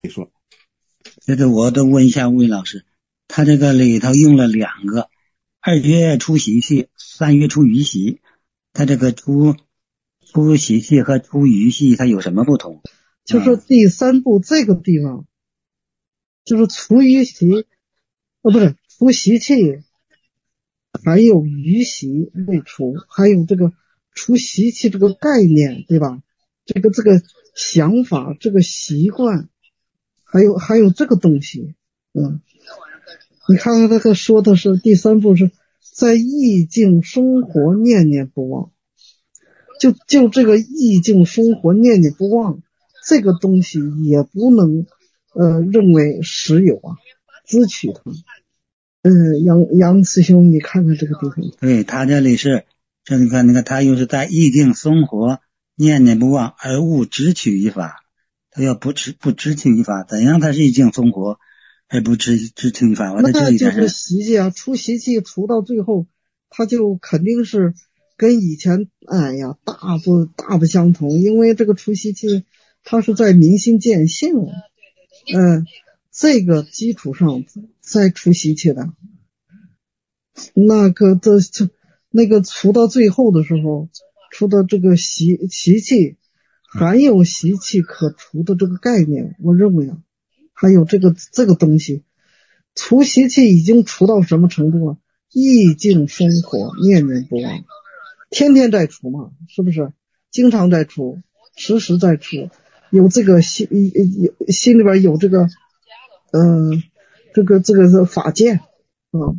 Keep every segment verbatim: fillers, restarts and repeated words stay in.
这个我都问一下魏老师，他这个里头用了两个二月出习气，三月出余习，他这个出出习气和出余习它有什么不同？ 就是第三步这个地方，就是除余习，呃，不是除习气，还有余习未除，还有这个除习气这个概念，对吧？这个这个想法，这个习惯，还有还有这个东西，嗯，你看看这个说的是第三步是在意境生活念念不忘，就就这个意境生活念念不忘这个东西也不能呃认为实有啊，支取它。嗯，杨杨师兄，你看看这个地方。 对，他这里是这你看那个他又是在意境生活念念不忘而勿执取一法，他要不执不执取一法，怎样他是意境生活而不执执取一法？我在这里就是习气啊，除习气除到最后，他就肯定是跟以前哎呀大不大不相同，因为这个除习气它是在明心见性，嗯，这个基础上再除习气的，那个这这那个除到最后的时候，除的这个习习气还有习气可除的这个概念，我认为啊，还有这个这个东西，除习气已经除到什么程度了？意境生活念念不忘，天天在除嘛，是不是？经常在除，时时在除，有这个心有心里边有这个嗯、呃、这个这个是法界啊、嗯。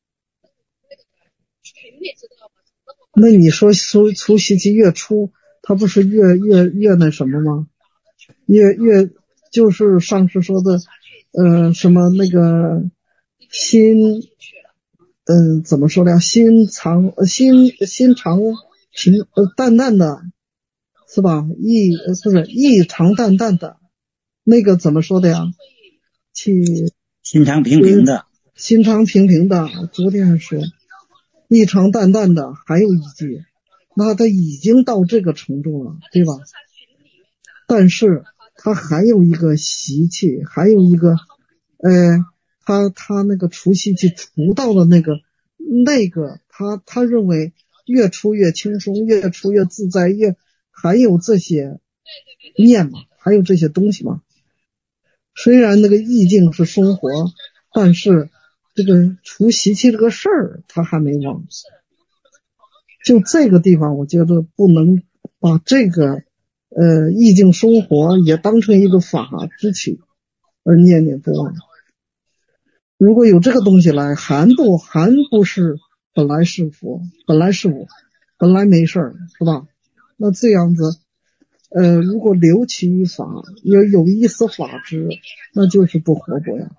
那你说除除习气越出，它不是越越越那什么吗？越越就是上次说的呃什么那个心嗯、呃、怎么说呢？心常心心常平呃淡淡的，是吧？意呃不是意常淡淡的，那个怎么说的呀？去心常平平的， 心常平平的。昨天还说意常淡淡的，还有一句，那他已经到这个程度了，对吧？但是他还有一个习气，还有一个呃他他那个除习气除到的那个那个他他认为越除越轻松，越除越自在，越还有这些念嘛，还有这些东西嘛。虽然那个意境是生活，但是这个除习气这个事儿他还没忘。就这个地方我觉得不能把这个呃意境生活也当成一个法之取而念念不忘。如果有这个东西来，还不还不是本来是佛，本来是我，本来没事儿，是吧？那这样子呃如果留其于法，有有一丝法之，那就是不活泼呀。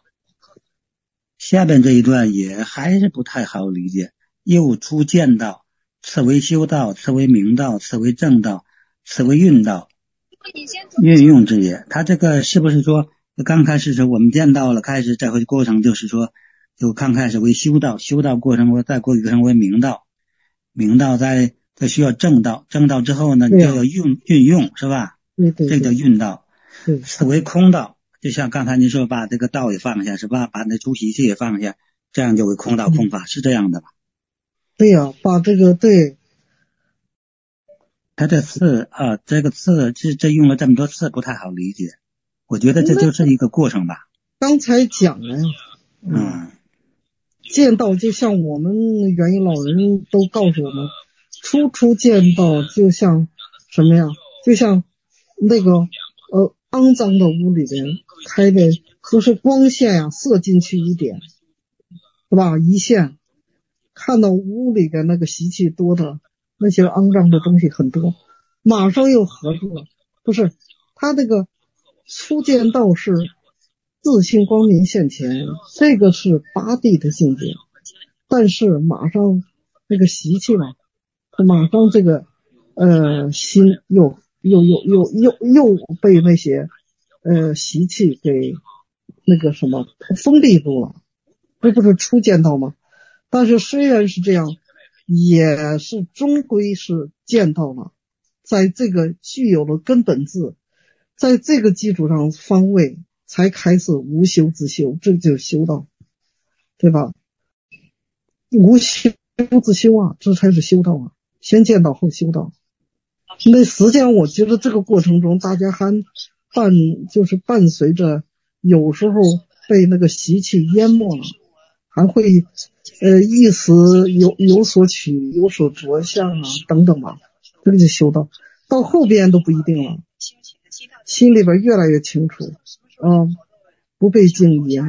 下边这一段也还是不太好理解。又出见道，此为修道，此为明道，此为正道，此为运道，运用之也。他这个是不是说刚开始是我们见到了，开始这回过程就是说就刚开始为修道，修道过程再过一个程为明道，明道再再需要正道，正道之后呢你就要运运用，是吧？ 对对对， 这个叫运道。 对， 此为空道，就像刚才您说把这个道也放下，是吧？把那出习气也放下，这样就为空道空法、嗯、是这样的吧？ 对呀、啊，把这个对他这次啊，这个次这这用了这么多次不太好理解，我觉得这就是一个过程吧。 刚才讲了呀，嗯，见道就像我们元婴老人都告诉我们，初初见道就像什么呀？就像那个呃肮脏的屋里边开的，就是光线呀射进去一点，是吧？一线看到屋里边那个习气多的那些肮脏的东西很多，马上又合住了。不是，他那个初见道是自信光明现前，这个是八地的境界，但是马上那个习气嘛，他马上这个呃心又又又又又又被那些呃习气给那个什么封闭住了，这不是初见道吗？但是虽然是这样，也是终归是见到了，在这个具有了根本智， 在这个基础上方位才开始无修自修，这就是修道，对吧？无修自修啊，这才是修道啊，先见道后修道。那实际上我觉得这个过程中大家还伴就是伴随着有时候被那个习气淹没了，还会呃一时有有所取有所着相啊等等嘛，这个就修道。到后边都不一定了，心里边越来越清楚啊，不被境淹。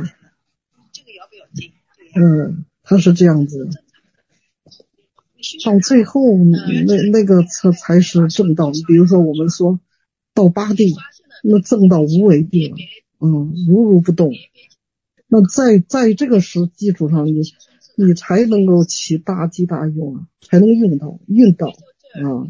嗯，他是这样子。到最后那那个才才是正道。比如说我们说到八地，那正道无为地了，嗯，如如不动。那在在这个时基础上，你你才能够起大机大用啊，才能用到运到啊。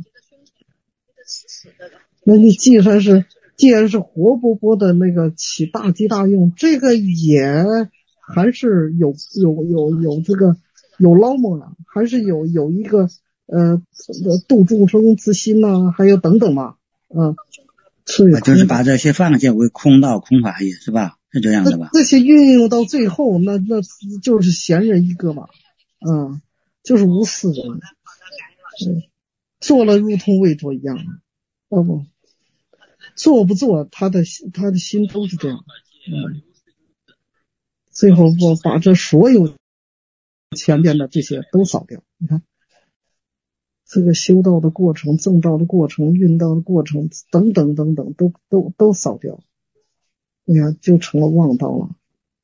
那你既然是既然是活泼泼的那个起大机大用，这个也还是有有有有这个有捞摸了，还是有有一个呃度众生之心呐、啊，还有等等嘛，啊， 是就是把这些放下为空道空法也是吧？是这样的吧？ 这些运用到最后，那那就是闲人一个嘛，啊，就是无私人，嗯，做了如同未做一样，哦不，做不做，他的他的心都是这样，嗯，最后我把这所有前边的这些都扫掉，你看。这个修道的过程、正道的过程、运道的过程等等等等，都都都扫掉，你看就成了妄道了。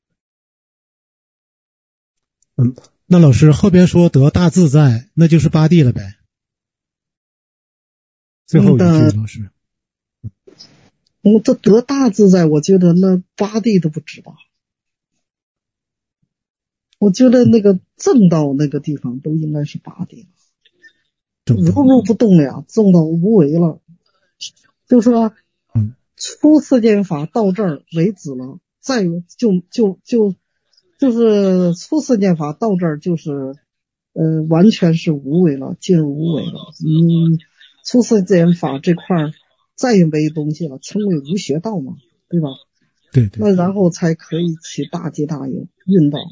嗯，那老师后边说得大自在，那就是八地了呗？最后一句，老师。 我这得大自在，我觉得那八地都不止吧。我觉得那个正道那个地方都应该是八地了。如如不动了呀，正道无为了，就说，嗯，出世间法到这儿为止了，再就就就就是出世间法到这儿就是呃完全是无为了，进入无为了。嗯，出世间法这块再也没东西了，称为无学道嘛，对吧？ 对对。 那然后才可以起大机大用运道。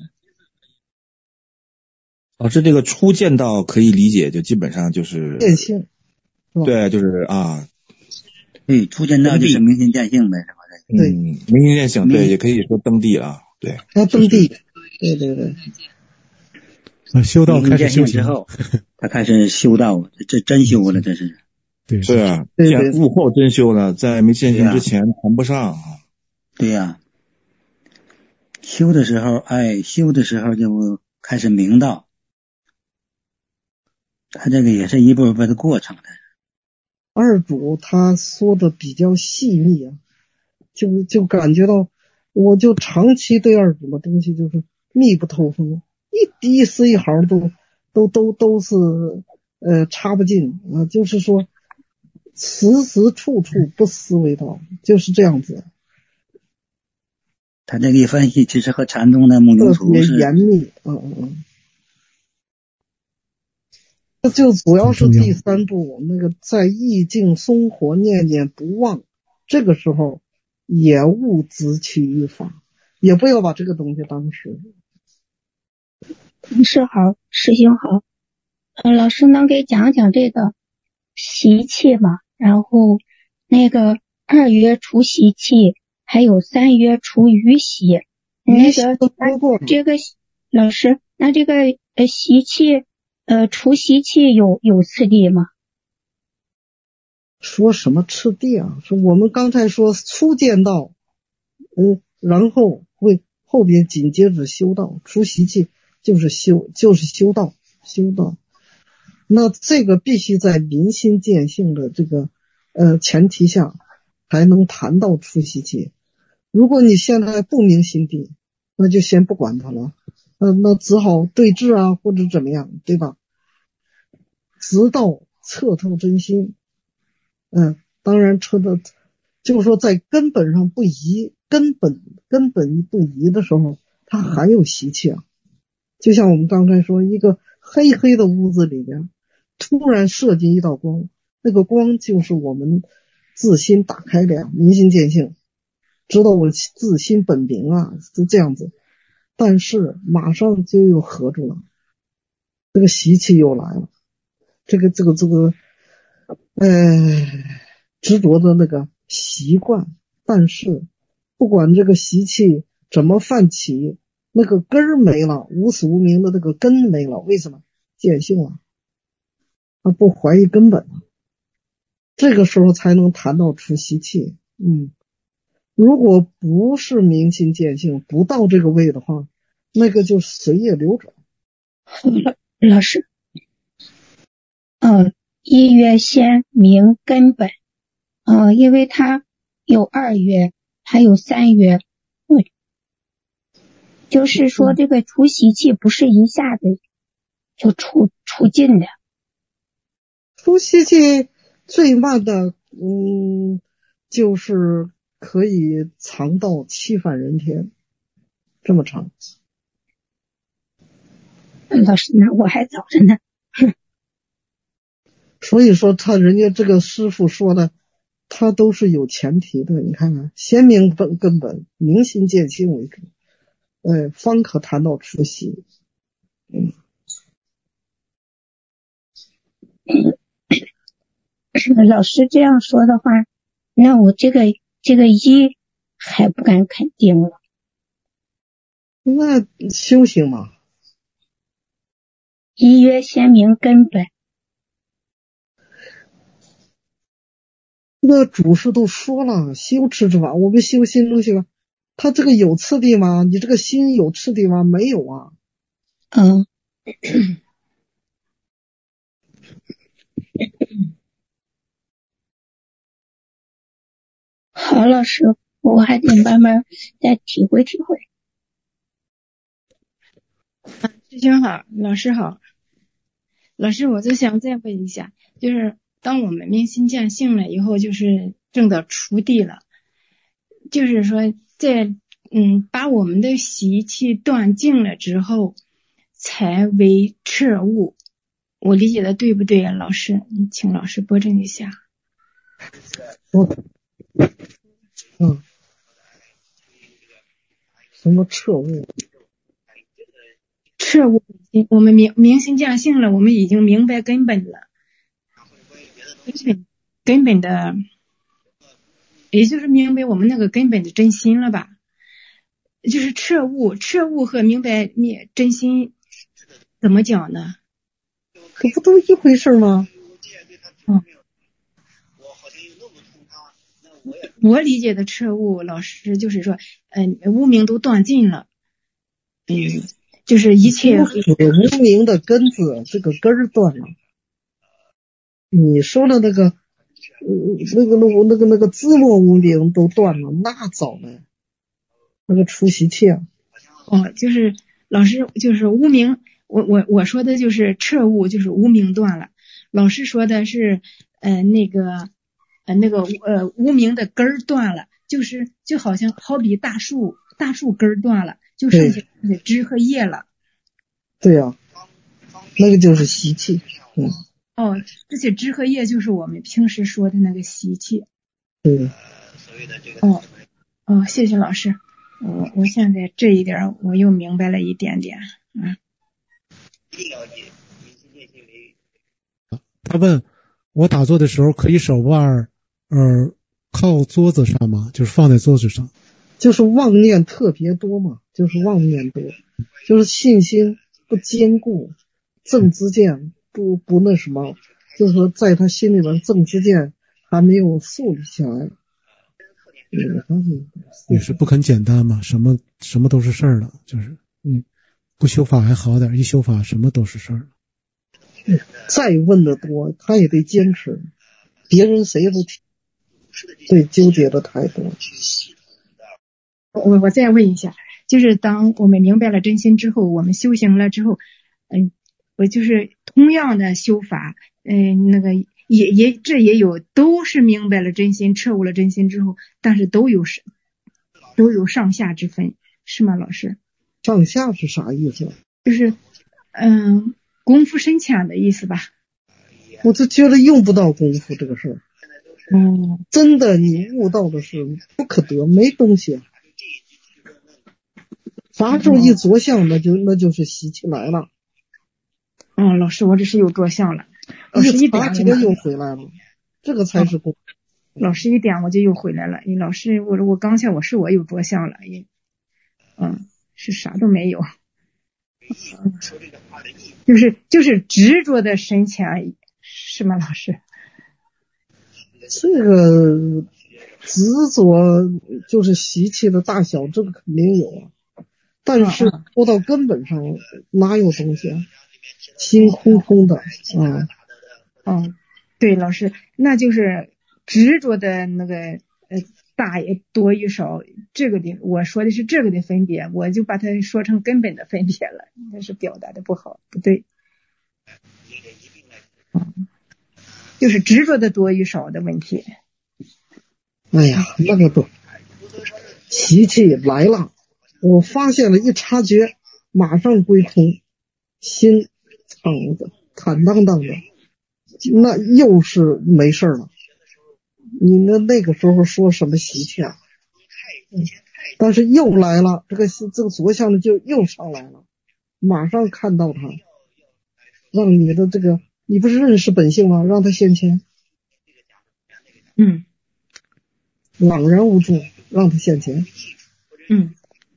老师，这个初见道可以理解，就基本上就是见性， 对，就是啊， 对，初见道就是明心见性呗，是吧？ 对， 嗯，明心见性，对，也可以说登地啊，对， 他登地，对对对。 啊，修道开始修之后，他开始修道，这真修了，这是。 对， 是啊，既然悟后真修呢，在没见性之前谈不上啊。 对呀、啊，修的时候，哎，修的时候就开始明道。他这个也是一步步的过程的。 二主他说的比较细腻啊，就就感觉到，我就长期对二主的东西就是密不透风，一滴一丝一毫都都都都是呃插不进啊，就是说时时处处不思为道，就是这样子。 他这个一分析，其实和禅宗的木牛图是特别严密，嗯嗯嗯。这就主要是第三步，那个在意境松活，念念不忘，这个时候也勿执取于法，也不要把这个东西当实。 同事好，师兄好，呃，老师能给讲讲这个习气吗？然后那个二曰除习气，还有三曰除余习。那个这个老师，那这个呃习气。呃，除习气有有次第吗？ 说什么次第啊？说我们刚才说初见道，嗯，然后会后边紧接着修道，除习气就是修就是修道修道。那这个必须在明心见性的这个呃前提下，才能谈到除习气。如果你现在不明心地，那就先不管它了，呃，那只好对峙啊，或者怎么样，对吧？直到彻透真心，嗯，当然彻透，就是说在根本上不移，根本根本不移的时候，它还有习气啊。就像我们刚才说，一个黑黑的屋子里边，突然射进一道光，那个光就是我们自心打开了，明心见性，知道我自心本明啊，是这样子。但是马上就又合住了，这个习气又来了，这个这个这个，呃，执着的那个习惯。但是不管这个习气怎么泛起，那个根儿没了，无始无明的那个根没了，为什么？见性了，他不怀疑根本了，这个时候才能谈到出习气。嗯，如果不是明心见性，不到这个位的话，那个就随业流转。 老老师，嗯，一月先明根本，嗯，因为它有二月，还有三月，嗯，就是说这个除习气不是一下子就除除尽的。 除习气最慢的，嗯，就是可以长到七返人天，这么长。 老师，那我还早着呢。 所以说他人家这个师傅说的，他都是有前提的。你看看，先明本根本，明心见性为主，呃，方可谈到除习。嗯。 老师这样说的话，那我这个这个一还不敢肯定了。 那修行嘛， 一曰先明根本。 那祖师都说了，修持之法，我们修心中修，他这个有次第吗？你这个心有次第吗？没有啊。 嗯。好，老师，我还得慢慢再体会体会。 啊，师兄好，老师好。老师，我就想再问一下，就是当我们明心见性了以后，就是证到除地了，就是说在嗯把我们的习气断尽了之后，才为彻悟。我理解的对不对啊？老师，请老师拨正一下。 嗯，什么彻悟？ 彻悟，我们明明心见性了，我们已经明白根本了，根本根本的，也就是明白我们那个根本的真心了吧？就是彻悟，彻悟和明白真心怎么讲呢？ 这不都一回事吗？ 嗯。我理解的彻悟，老师就是说，嗯、呃，无明都断尽了，嗯，就是一切无明的根子，这个根儿断了。你说的那个，嗯，那个那个那个那个自落无明都断了，那早呢？那个除习气啊。 哦，就是老师就是无明，我我我说的就是彻悟，就是无明断了。老师说的是，呃，那个。呃，那个呃无明的根儿断了，就是就好像好比大树，大树根儿断了，就剩下那个枝和叶了。 对呀、啊，那个就是习气。嗯。 哦，这些枝和叶就是我们平时说的那个习气。 对。 哦哦，谢谢老师，我我现在这一点我又明白了一点点。嗯。 他问我打坐的时候可以手腕呃靠桌子上吗？就是放在桌子上。 就是妄念特别多嘛，就是妄念多，就是信心不坚固，正知见不不那什么，就是说在他心里边正知见还没有树立起来。 也是不肯简单嘛，什么什么都是事儿了，就是嗯，不修法还好点，一修法什么都是事儿了。 再问的多，他也得坚持，别人谁都听，对，纠结的太多。 我我再问一下，就是当我们明白了真心之后，我们修行了之后，嗯，我就是同样的修法，嗯，那个也也这也有都是明白了真心，彻悟了真心之后，但是都有都有上下之分，是吗，老师？ 上下是啥意思？ 就是嗯。功夫深浅的意思吧。 我就觉得用不到功夫这个事儿。 嗯，真的你悟到的是不可得，没东西。啥时候一着相，那就那就是习气来了。 嗯，老师，我这是又着相了。老师一点这个又回来了，这个才是功。 老师一点我就又回来了。老师，我我刚才我是我又着相了，嗯，是啥都没有，嗯、就是就是执着的深浅，是吗，老师？ 这个执着就是习气的大小，这个肯定有啊。但是说到根本上，哪有东西啊？心空空的啊。 嗯，对，老师，那就是执着的那个呃大也多与少，这个的我说的是这个的分别，我就把它说成根本的分别了，那是表达的不好，不对。嗯，就是执着的多与少的问题。 哎呀，那个不，习气来了，我发现了，一察觉，马上归空，心敞的坦荡荡的，那又是没事了。你那那个时候说什么习气啊？嗯，但是又来了，这个这个着相的就又上来了，马上看到它，让你的这个，你不是认识本性吗？让它现前。 嗯， 朗然无助，让它现前。 嗯，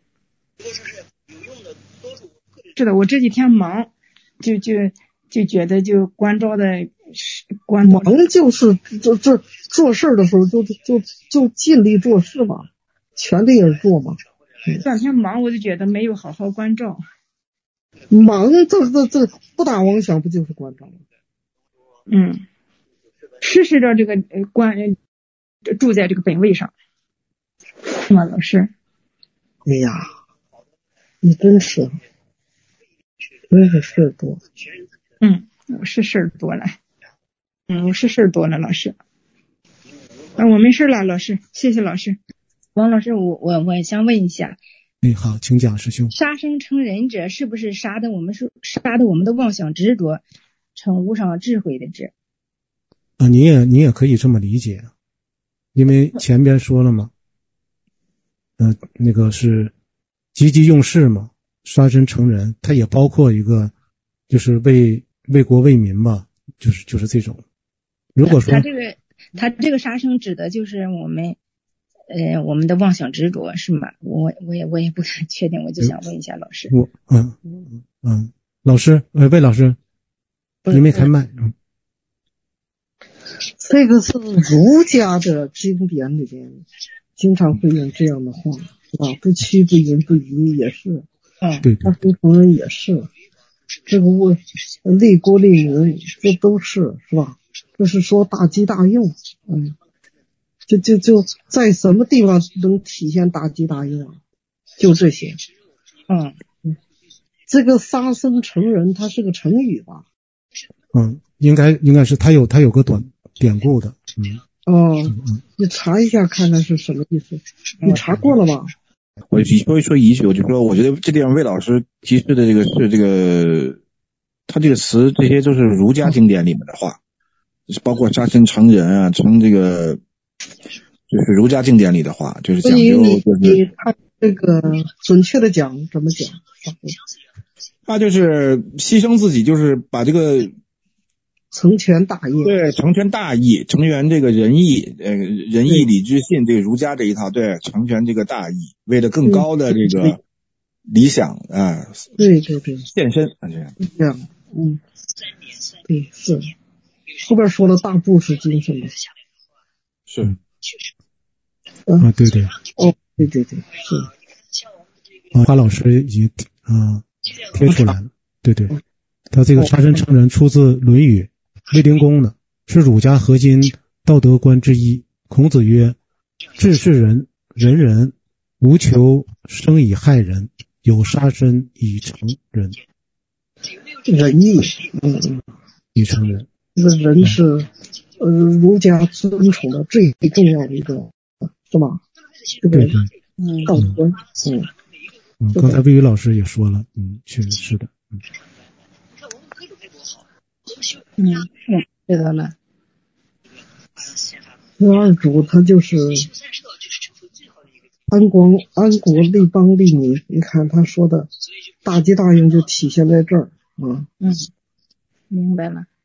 是的，我这几天忙，就就就觉得就关照的关忙就是这这做事的时候就就就尽力做事嘛，全力而做嘛。 这两天忙我就觉得没有好好关照。 忙这这这不打妄想不就是关照吗？ 嗯，实施着这个呃关住在这个本位上，是吗，老师？ 哎呀，你真是真是事儿多。 嗯，我是事儿多了。嗯，我是事儿多了，老师。啊，我没事了，老师，谢谢老师。王老师，我我我想问一下。 哎，好，请讲，师兄。 杀生成仁者，是不是杀的我们是杀的我们的妄想执着成无上智慧的智？ 啊，你也你也可以这么理解，因为前边说了嘛，呃，那个是积极用事嘛，杀身成仁，它也包括一个就是为为国为民嘛，就是就是这种。如果说他这个他这个杀生指的就是我们呃我们的妄想执着是吗？我我也我也不太确定，我就想问一下老师。 我嗯嗯，老师，呃，魏老师，你没开麦。嗯， 这个是儒家的经典里边经常会用这样的话，是吧？不欺不淫不疑也是， 嗯， 对， 杀身成仁也是，这个为利国利民，这都是是吧？这是说大吉大用，嗯，就就就在什么地方能体现大吉大用啊？就这些， 嗯嗯，这个杀身成仁，它是个成语吧？ 嗯，应该应该是他有他有个短典故的，嗯， 哦，你查一下看看是什么意思？你查过了吗？ 我说一说一句，我就说，我觉得这地方魏老师提示的这个是这个，他这个词，这些都是儒家经典里面的话，包括杀身成仁啊，成这个就是儒家经典里的话，就是讲究就是你看这个准确的讲怎么讲？ 他就是牺牲自己，就是把这个成全大义， 对，成全大义，成全这个仁义，呃，仁义礼智信，这个儒家这一套，对，成全这个大义，为了更高的这个理想啊， 对对对， 献身啊，这样， 这样，嗯，对，是，后边说了大布施精神的， 是， 啊，对对， 哦，对对对，是， 啊，花老师已经啊贴出来了，对对，他这个杀身成仁出自《论语》卫灵公的，是儒家核心道德观之一。孔子曰：治世人，仁人，无求生以害人，有杀身以成仁。 仁义，嗯嗯， 以成仁。 这个人是呃儒家尊崇的最重要的一个，是吧？这个道德观，嗯嗯，刚才魏宇老师也说了，嗯，确实是的，嗯。 嗯，嗯，知道了。 那二主他就是安光安国利邦利民，你看他说的大吉大用就体现在这儿啊。 嗯，明白了。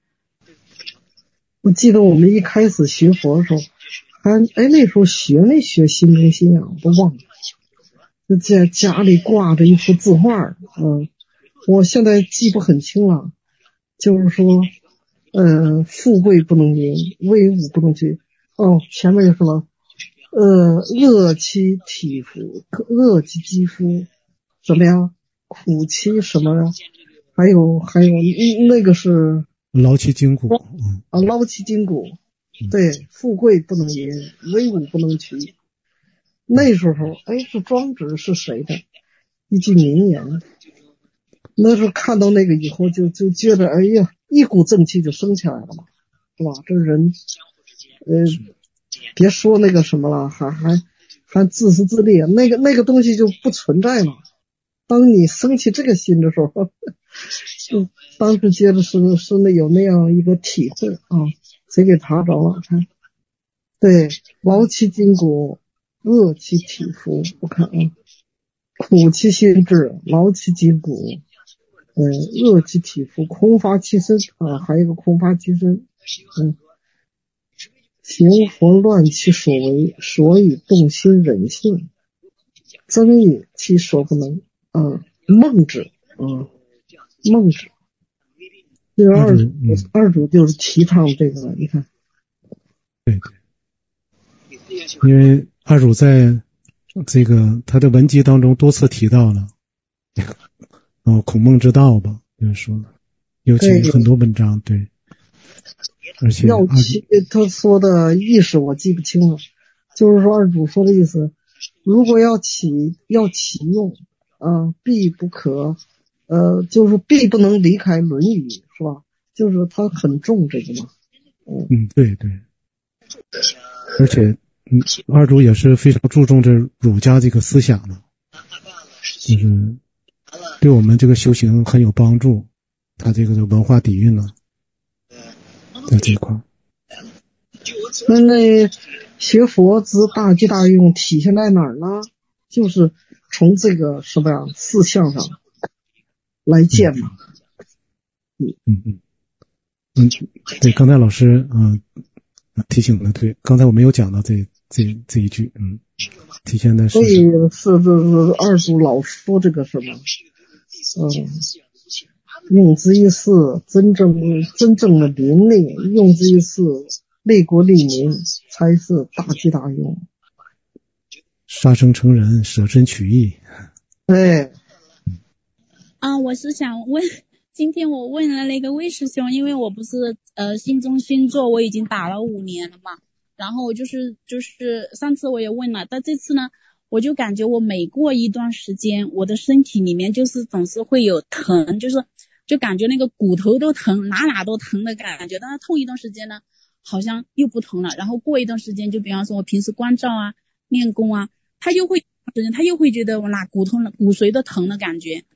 我记得我们一开始学佛的时候，还哎那时候学没学心中信仰我都忘了，就在家里挂着一幅字画，嗯，我现在记不很清了，就是说，呃，富贵不能淫，威武不能屈。哦，前面有什么？呃，恶妻体肤，恶妻肌肤，什么呀？苦妻什么呀？还有还有那个是。 劳其筋骨啊，劳其筋骨，对，富贵不能淫，威武不能屈。那时候，哎，是庄子是谁的一句名言？那时候看到那个以后就，就就觉得，哎呀，一股正气就升起来了嘛，是吧？这人，呃，别说那个什么了，还还还自私自利，那个那个东西就不存在了。当你升起这个心的时候，就当时觉得是是那有那样一个体会啊，谁给查着了？看，对，劳其筋骨，恶其体肤，我看啊，苦其心志，劳其筋骨，嗯，恶其体肤，空乏其身啊，还有一个空乏其身，嗯，行佛乱其所为，所以动心忍性，增益其所不能。嗯，孟子，嗯，孟子，这个二主、嗯、二主就是提倡这个，你看， 对对，因为二主在这个他的文集当中多次提到了，哦，孔孟之道吧，就是说，尤其很多文章，对，而且要起他说的意思我记不清了，就是说二主说的意思，如果要起要启用。啊，必不可，呃，就是必不能离开《论语》，是吧？就是他很重这个嘛。 嗯, 嗯，对对。而且，嗯，二主也是非常注重这儒家这个思想的，就是对我们这个修行很有帮助。他这个的文化底蕴呢，在这一块。 那那学佛之大吉大用体现在哪儿呢？就是从这个什么呀四项上来见嘛。 嗯嗯嗯嗯，对，刚才老师嗯、呃、提醒的对，刚才我没有讲到这这这一句，嗯，体现的是。 所以是是是二主老说这个什么，嗯，用之于世，真正真正的灵力，用之于世，利国利民，才是大吉大用。 杀生成人，舍身取义。 哎， 啊，我是想问，今天我问了那个魏师兄，因为我不是呃心中星座我已经打了五年了嘛，然后我就是就是上次我也问了，但这次呢，我就感觉我每过一段时间，我的身体里面就是总是会有疼，就是就感觉那个骨头都疼，哪哪都疼的感觉，但是痛一段时间呢，好像又不疼了，然后过一段时间，就比方说我平时关照啊、练功啊。他又会，他又会觉得我哪骨头了、骨髓都疼的感觉。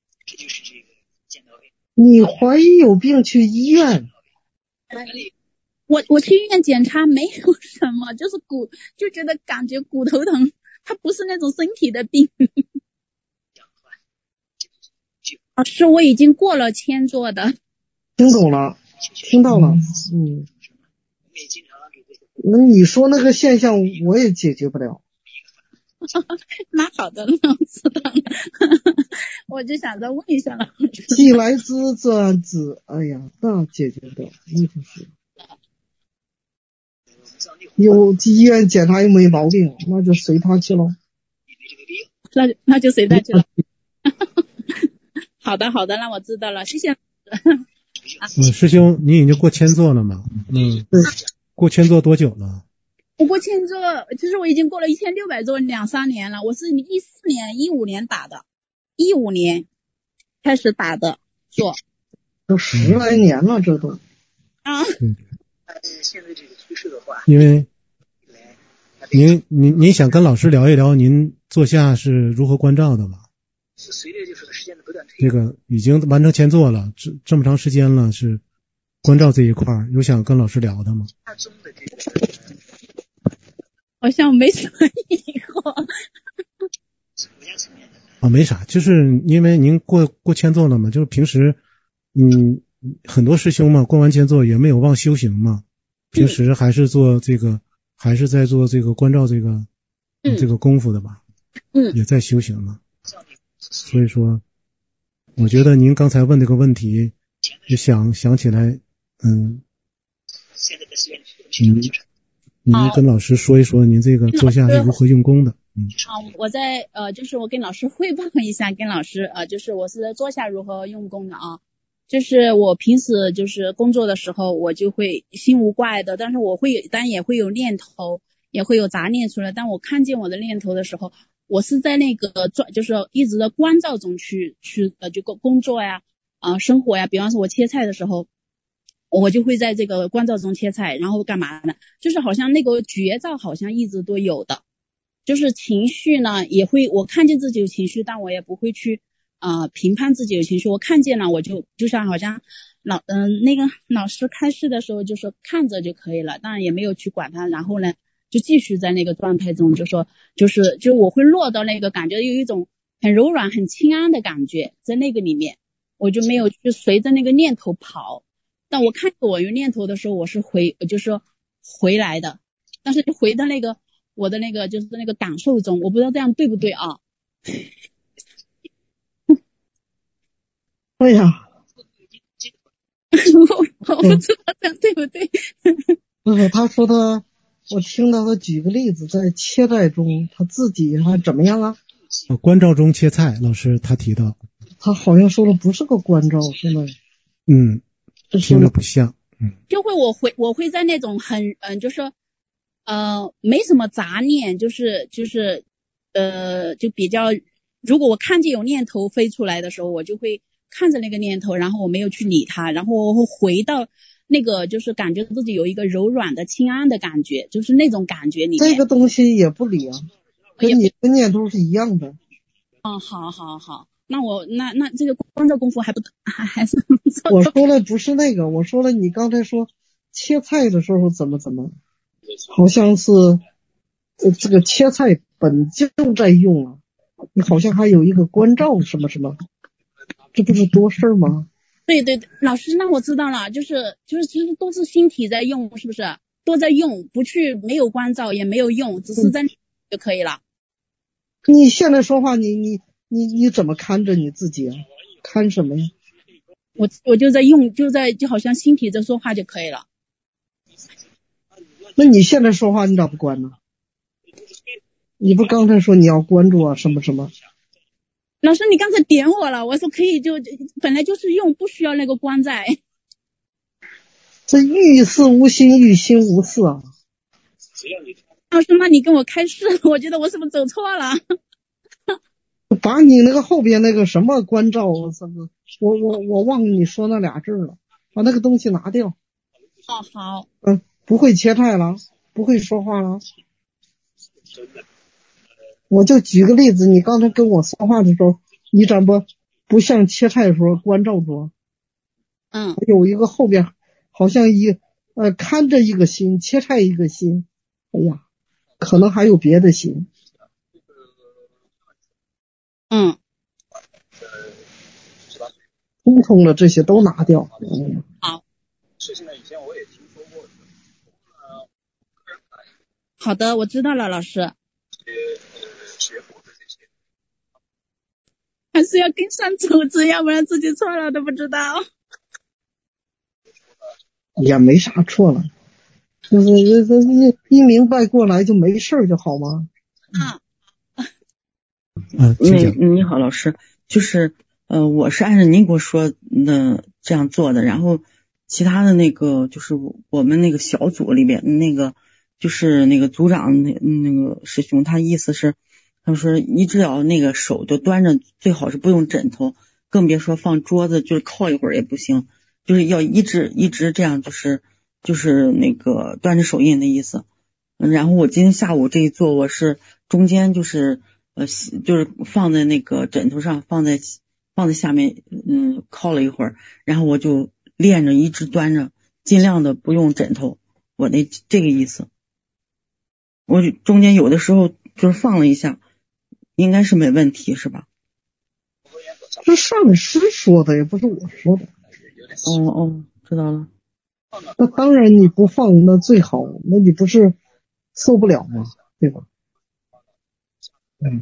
你怀疑有病去医院。 我我去医院检查没有什么，就是骨就觉得感觉骨头疼，它不是那种身体的病。老师，我已经过了千座的。 听懂了，听到了，嗯。那你说那个现象我也解决不了。 那好的，那我知道了。我就想着问一下了。 既来之则安之，哎呀，那解决不了，那就是。有医院检查又没毛病，那就随他去了。 那那就随他去了。好的好的，那我知道了，谢谢。 嗯，师兄，你已经过千座了吗？嗯， 对。 过千座多久了？ 我过千座，其实我已经过了一千六百座两三年了。我是一四年、一五年打的，一五年开始打的座， 都十来年了，这都啊。 嗯，因为您您您想跟老师聊一聊您座下是如何关照的吗？这个已经完成千座了，这这么长时间了，是关照这一块，有想跟老师聊的吗？ 好像没什么疑惑。 啊，没啥，就是因为您过过千座了嘛，就是平时嗯很多师兄嘛，过完千座也没有忘修行嘛，平时还是做这个，嗯、还是在做这个关照这个、嗯、这个功夫的吧， 嗯， 也在修行嘛。所以说，我觉得您刚才问这个问题，就想想起来，嗯，您您跟老师说一说您这个坐下是如何用功的。嗯， 好，我在呃，就是我跟老师汇报一下，跟老师呃，就是我是坐下如何用功的啊。就是我平时就是工作的时候，我就会心无挂碍的，但是我会有，但也会有念头，也会有杂念出来。但我看见我的念头的时候，我是在那个转，就是一直的关照中去去呃，就工工作呀，啊、呃、生活呀。比方说我切菜的时候，我就会在这个关照中切菜，然后干嘛呢？就是好像那个觉照好像一直都有的。就是情绪呢，也会我看见自己有情绪，但我也不会去啊、呃、评判自己有情绪。我看见了，我就就像好像老嗯、呃、那个老师开示的时候就说看着就可以了，当然也没有去管它。然后呢，就继续在那个状态中，就说就是就我会落到那个感觉，有一种很柔软、很轻安的感觉在那个里面，我就没有去随着那个念头跑。但我看我有念头的时候，我是回就是说回来的，但是就回到那个。我的那个就是那个感受中，我不知道这样对不对啊？ 对呀， 我我不知道这样对不对。 不是，他说他，我听到他举个例子，在切菜中他自己还怎么样啊？ 关照中切菜，老师他提到， 他好像说的不是个关照，是吗？ 嗯，听着不像，嗯， 就会我会我会在那种很嗯，就是说。呃，没什么杂念，就是就是呃，就比较，如果我看见有念头飞出来的时候，我就会看着那个念头，然后我没有去理它，然后我会回到那个就是感觉自己有一个柔软的轻安的感觉，就是那种感觉里面。 这个东西也不理啊，跟你的念头是一样的。 哦，好好好，那我那那这个关照功夫还不还还是我说的不是那个，我说了你刚才说切菜的时候怎么怎么。好像是呃这个切菜本就在用啊，你好像还有一个关照什么什么，这不是多事吗？ 对对对，老师，那我知道了，就是就是其实都是心体在用，是不是？都在用，不去没有关照也没有用，只是在就可以了。 你现在说话，你你你你怎么看着你自己啊？看什么呀？ 我我就在用，就在就好像心体在说话就可以了。 那你现在说话你咋不关呢？你不刚才说你要关注啊什么什么？ 老师，你刚才点我了，我说可以就本来就是用，不需要那个关在。 这欲事无心，欲心无事啊。 老师，那你跟我开示，我觉得我是不是走错了？ 把你那个后边那个什么关照，我我我我忘了你说那俩字了，把那个东西拿掉。 哦，好。 嗯。不会切菜了，不会说话了。我就举个例子，你刚才跟我说话的时候，你怎么不像切菜的时候关照着？ 嗯， 有一个后边好像一呃看着一个心，切菜一个心。哎呀，可能还有别的心。 嗯， 通通的这些都拿掉。嗯、 好。事情呢，以前我也听说过。好的，我知道了，老师。还是要跟上组织，要不然自己错了都不知道。 也没啥错了，就是一一明白过来就没事就好吗？ 啊。 嗯， 那你好，老师，就是呃，我是按照您给我说的这样做的，然后其他的那个就是我们那个小组里边那个。就是那个组长那那个师兄，他意思是，他说你只要那个手就端着，最好是不用枕头，更别说放桌子，就是靠一会儿也不行，就是要一直一直这样，就是就是那个端着手印的意思。然后我今天下午这一做，我是中间就是呃就是放在那个枕头上，放在放在下面，嗯，靠了一会儿，然后我就练着一直端着，尽量的不用枕头，我那这个意思。 我中间有的时候就是放了一下，应该是没问题是吧？ 这上师说的，也不是我说的。 哦哦，知道了。 那当然你不放那最好，那你不是受不了吗？对吧？嗯，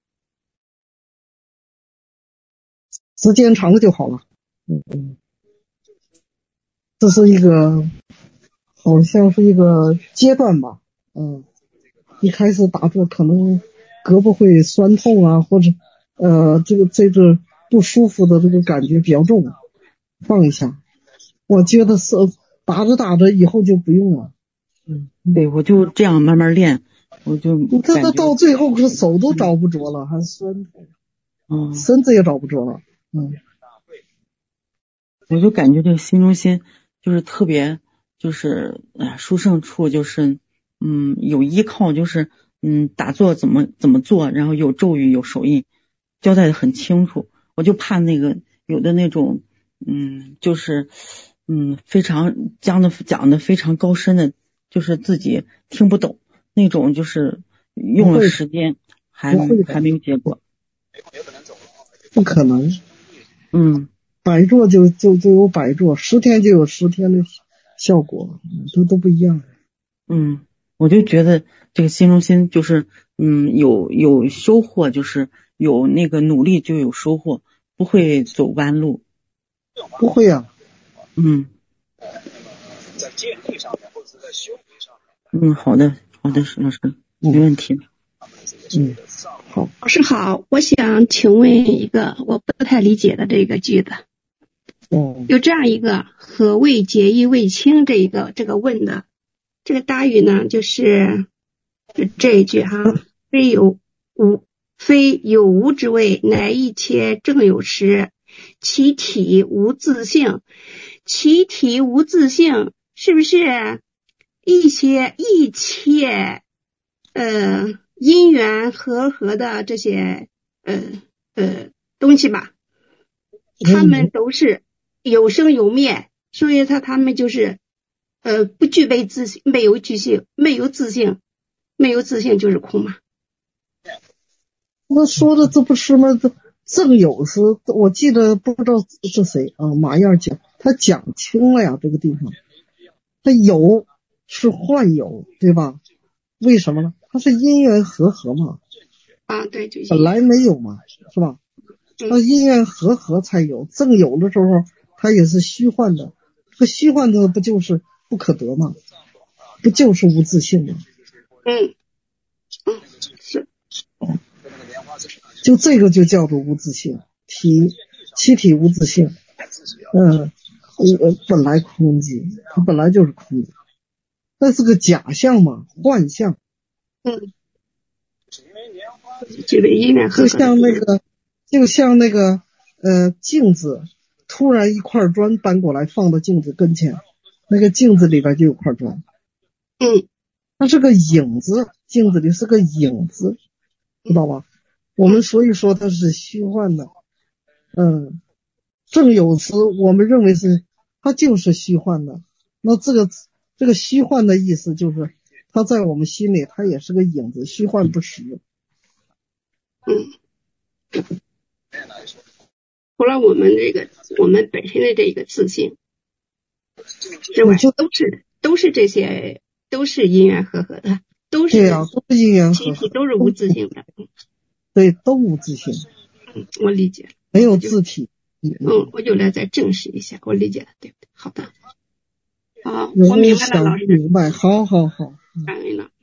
时间长了就好了。嗯嗯，这是一个好像是一个阶段吧。嗯，一开始打坐可能胳膊会酸痛啊，或者呃这个这个不舒服的这个感觉比较重，放一下。我觉得是打着打着以后就不用了。 嗯，对，我就这样慢慢练，我就你看他到最后可手都找不着了，还酸痛， 嗯， 身子也找不着了。嗯， 我就感觉这个心中心就是特别就是哎殊胜处，就是嗯有依靠，就是嗯打坐怎么怎么做，然后有咒语有手印交代的很清楚。我就怕那个有的那种嗯就是嗯非常讲的讲的非常高深的，就是自己听不懂那种，就是用了时间还还没有结果。 不可能。 嗯， 百坐就就就有百坐，十天就有十天的效果，都都不一样。 嗯，我就觉得这个心中心就是嗯有有收获，就是有那个努力就有收获，不会走弯路。 不会啊。 嗯。在建立上面或者是在修为上面。嗯，好的好的，老师没问题。 嗯，好。 老师好，我想请问一个我不太理解的这个句子。 哦。 有这样一个何谓结义未清这一个这个问的，这个答语呢就是这一句哈，非有无非有无之谓，乃一切正有时，其体无自性。其体无自性是不是一些一切呃因缘和合的这些呃呃东西吧？他们都是有生有灭，所以他他们就是呃不具备自性，没有具性，没有自性，没有自性就是空嘛。 那说的这不是吗？正有时，我记得不知道是谁啊，马燕讲，他讲清了呀，这个地方，他有是幻有，对吧？为什么呢？它是因缘和合嘛。 啊，对，就本来没有嘛，是吧？那因缘和合才有，正有的时候它也是虚幻的，这个虚幻的不就是不可得吗？不就是无自性吗？ 嗯嗯，是。 就这个就叫做无自性，体气体无自性。嗯，呃，本来空寂，它本来就是空的，那是个假象嘛，幻象。 嗯，这个因缘和合， 就像那个，就像那个呃镜子，突然一块砖搬过来放到镜子跟前，那个镜子里边就有块砖。 嗯， 它是个影子，镜子里是个影子，知道吧？我们所以说它是虚幻的。嗯，正有时我们认为是它就是虚幻的，那这个这个虚幻的意思就是它在我们心里它也是个影子，虚幻不实。 嗯，除了我们这个我们本身的这个自信之外，都是都是这些都是因缘和合的，都是对啊，都是因缘和合， 都是无自性的。 对，都无自性。 嗯，我理解， 没有自体。 嗯，我就来再证实一下，我理解了，对不对？好的。啊，我明白了，老师。 明白，好好好。 感恩了。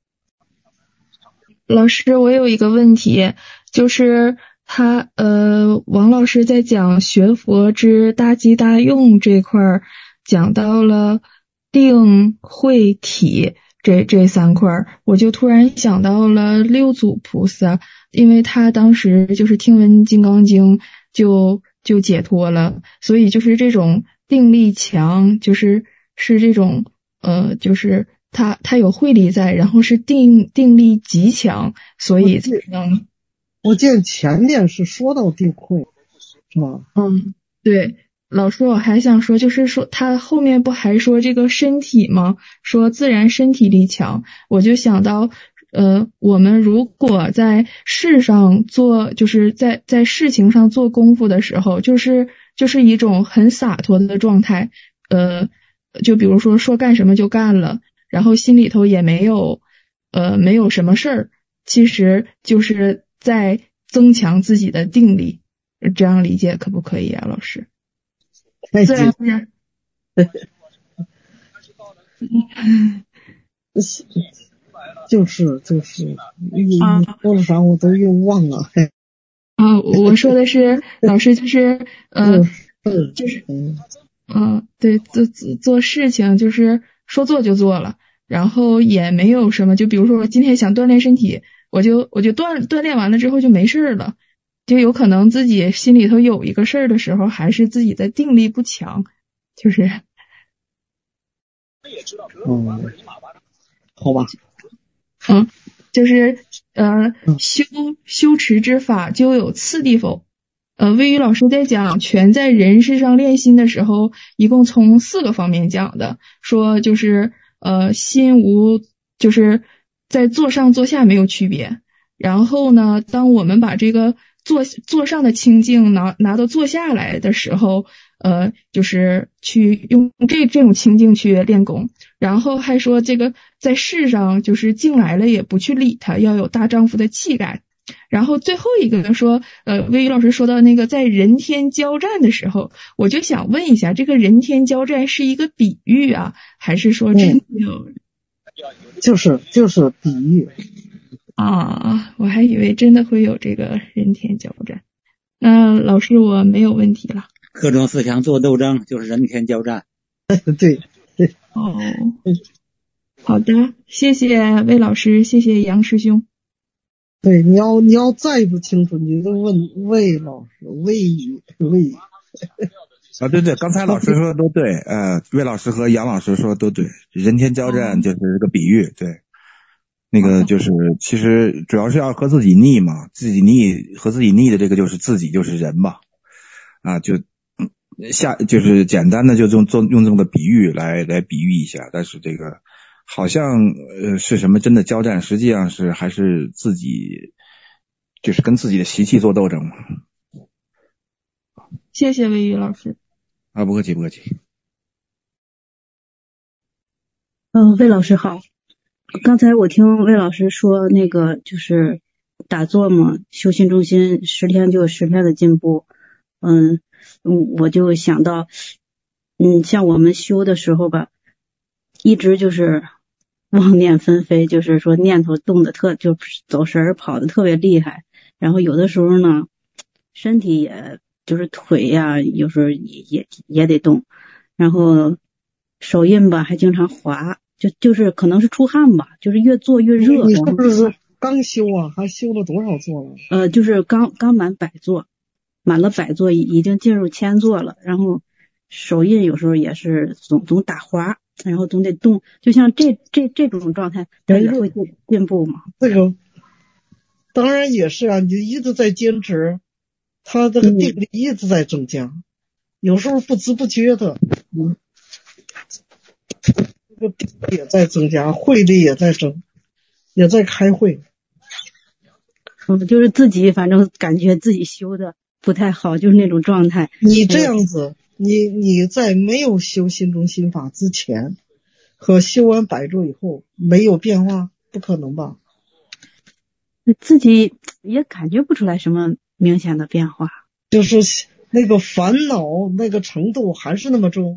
老师，我有一个问题，就是他呃，王老师在讲学佛之大机大用这块儿，讲到了定慧体这这三块，我就突然想到了六祖菩萨，因为他当时就是听闻金刚经就就解脱了，所以就是这种定力强，就是是这种呃，就是他他有慧力在，然后是定定力极强，所以才能。 我见前面是说到定慧，是吧？ 嗯，对。 老师，我还想说，就是说他后面不还说这个身体吗？说自然身体力强，我就想到，呃，我们如果在事上做，就是在在事情上做功夫的时候，就是就是一种很洒脱的状态，呃，就比如说说干什么就干了，然后心里头也没有呃没有什么事儿，其实就是在增强自己的定力，这样理解可不可以啊，老师？自然自然， 就是就是你说了啥我都又忘了。 啊，我说的是老师，就是呃，就是嗯、呃，对，做做事情就是说做就做了，然后也没有什么，就比如说我今天想锻炼身体，我就我就锻锻炼完了之后就没事了，就有可能自己心里头有一个事儿的时候，还是自己的定力不强。就是， 嗯，好吧， 嗯，就是呃，修修持之法究有次第否？呃，魏宇老师在讲全在人事上练心的时候，一共从四个方面讲的，说就是呃，心无就是在坐上坐下没有区别，然后呢，当我们把这个坐坐上的清净拿拿到坐下来的时候。呃，就是去用这这种情境去练功，然后还说这个在世上就是静来了也不去理他，要有大丈夫的气概。然后最后一个说，呃，魏宇老师说到那个在人天交战的时候，我就想问一下，这个人天交战是一个比喻啊，还是说真的有？ 嗯、就是就是比喻啊，我还以为真的会有这个人天交战。那老师我没有问题了。 各种思想做斗争，就是人天交战。 对对哦，好的，谢谢魏老师，谢谢杨师兄。 对，你要你要再不清楚，你就问魏老师，魏魏。 啊，对对，刚才老师说的都对，呃，魏老师和杨老师说的都对，人天交战就是个比喻，对，那个就是其实主要是要和自己逆嘛，自己逆和自己逆的这个就是自己就是人嘛，啊，就。下就是简单的就用做用这么个比喻来来比喻一下，但是这个好像呃是什么真的交战，实际上是还是自己就是跟自己的习气做斗争嘛。 谢谢魏宇老师。 啊，不客气不客气。 嗯、呃，魏老师好。刚才我听魏老师说那个就是打坐嘛，修心中心十天就有十天的进步。嗯。嗯，我就想到，嗯，像我们修的时候吧，一直就是妄念纷飞，就是说念头动的特，就走神儿跑的特别厉害。然后有的时候呢，身体也就是腿呀、啊，有时候也也也得动。然后手印吧，还经常滑，就就是可能是出汗吧，就是越做越热。 你是不是刚修啊？还修了多少座了？ 呃，就是刚刚满百座。满了百座，已经进入千座了，然后手印有时候也是总总打滑，然后总得动，就像这这这种状态，它也会进进步嘛。 这个当然也是啊，你一直在坚持，他这个定力一直在增加，嗯、有时候不知不觉的，嗯，这个定力也在增加，慧力也在增，也在开会。 嗯，就是自己反正感觉自己修的不太好，就是那种状态。 你这样子，你你在没有修心中心法之前和修完百座以后没有变化，不可能吧？ 自己也感觉不出来什么明显的变化， 就是那个烦恼那个程度还是那么重。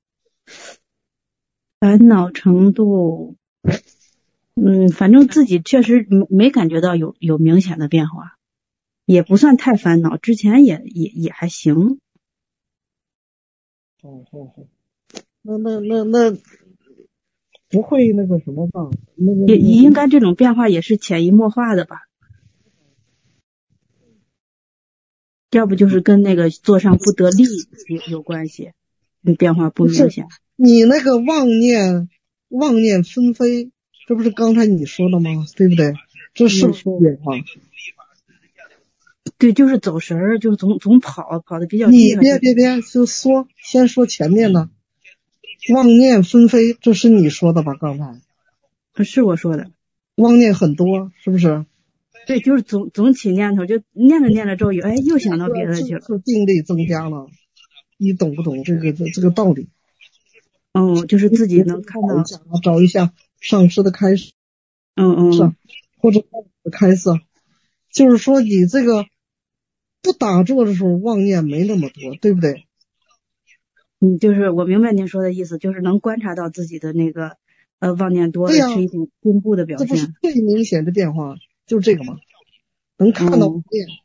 烦恼程度，嗯，反正自己确实没感觉到有有明显的变化。也不算太烦恼，之前也也也还行。 哦哦哦，那那那那不会那个什么吧？那个也应该这种变化也是潜移默化的吧？要不就是跟那个坐上不得力有有关系，变化不明显。 你那个妄念妄念纷飞，这不是刚才你说的吗？对不对？这是不是变化？ 对，就是走神儿，就是总总跑，跑的比较厉害。你别别别，就说先说前面的，妄念纷飞，这是你说的吧？刚才是我说的， 妄念很多，是不是？ 对，就是总总起念头，就念着念着之后，哎，又想到别的去了， 是定力增加了。你懂不懂这个这这个道理？ 哦，就是自己能看到， 找一下上师的开示， 嗯嗯， 或者开示，就是说你这个不打坐的时候妄念没那么多，对不对？ 嗯，就是我明白您说的意思，就是能观察到自己的那个呃妄念多的是一种进步的表现。 这不是最明显的变化，就是这个嘛，能看到妄念。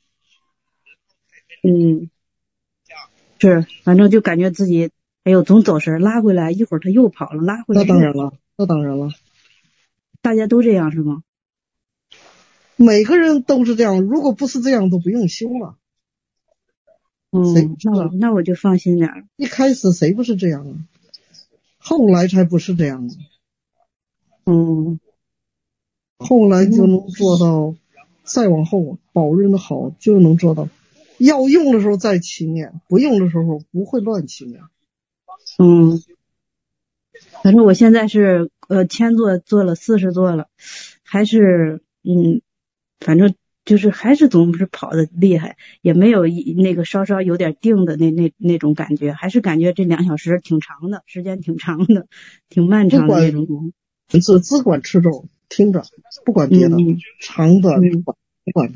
嗯，是，反正就感觉自己哎呦总走神，拉回来一会儿他又跑了，拉回来。 那当然了，那当然了， 大家都这样是吗？ 每个人都是这样，如果不是这样都不用修了。 嗯，那我那我就放心点了。 一开始谁不是这样啊？后来才不是这样的。 嗯， 后来就能做到，再往后保人的好就能做到，要用的时候再起念，不用的时候不会乱起念。 嗯，反正我现在是呃千做做了四十做了，还是嗯，反正就是还是总是跑的厉害，也没有那个稍稍有点定的那那那种感觉，还是感觉这两小时挺长的，时间挺长的，挺漫长的那种。 只只管吃肉，听着，不管别的， 嗯、 长短不管不管。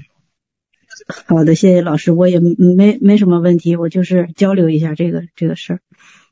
好的，谢谢老师，我也没没什么问题，我就是交流一下这个这个事儿。